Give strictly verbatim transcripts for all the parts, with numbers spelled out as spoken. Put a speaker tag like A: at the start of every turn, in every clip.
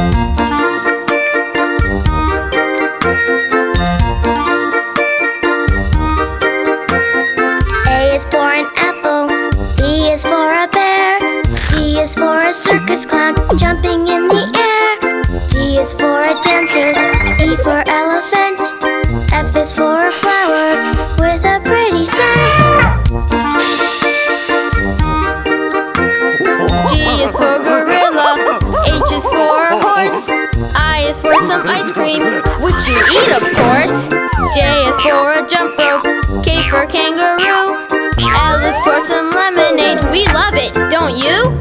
A: A is for an apple, B is for a bear, C is for a circus clown jumping in the air, D is for a dancer, E for elephant, F is for a flower with a pretty scent.
B: G is for gorilla, H is for horse, I is for some ice cream, which you eat of course. J is for a jump rope, K for kangaroo, L is for some lemonade, we love it, don't you?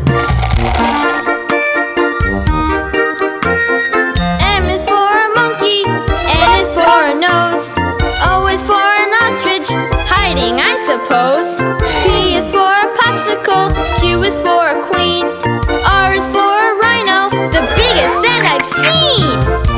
B: M is for a monkey, N is for a nose, O is for an ostrich, hiding I suppose. P is for a popsicle, Q is for a queen, R is for a rhino, the biggest that I've seen.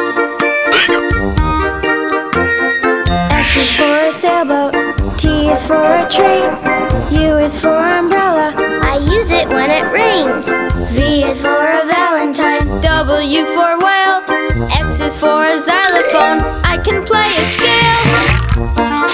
A: S is for a sailboat, T is for a train, U is for umbrella, I use it when it rains. V is for a valentine,
B: W for whale, X is for a xylophone, I can play a scale.